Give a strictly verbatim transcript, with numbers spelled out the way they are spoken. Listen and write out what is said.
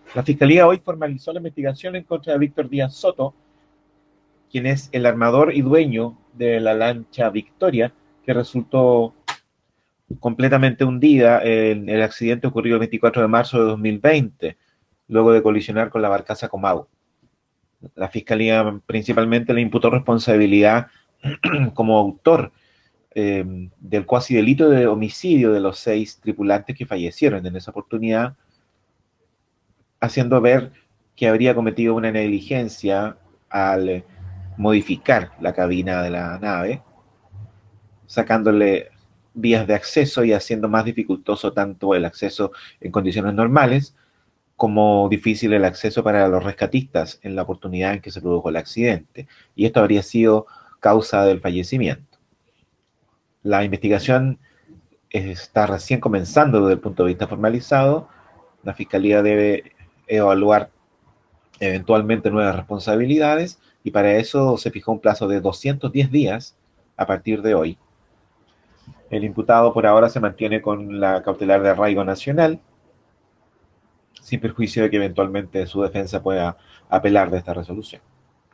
La Fiscalía hoy formalizó la investigación en contra de Víctor Díaz Soto, quien es el armador y dueño de la lancha Victoria, que resultó completamente hundida en el accidente ocurrido el veinticuatro de marzo de dos mil veinte, luego de colisionar con la barcaza Comau. La Fiscalía principalmente le imputó responsabilidad como autor eh, del cuasi delito de homicidio de los seis tripulantes que fallecieron en esa oportunidad, haciendo ver que habría cometido una negligencia al modificar la cabina de la nave, sacándole vías de acceso y haciendo más dificultoso tanto el acceso en condiciones normales como difícil el acceso para los rescatistas en la oportunidad en que se produjo el accidente. Y esto habría sido causa del fallecimiento. La investigación está recién comenzando desde el punto de vista formalizado. La Fiscalía debe evaluar eventualmente nuevas responsabilidades y para eso se fijó un plazo de doscientos diez días a partir de hoy. El imputado por ahora se mantiene con la cautelar de arraigo nacional, sin perjuicio de que eventualmente su defensa pueda apelar de esta resolución.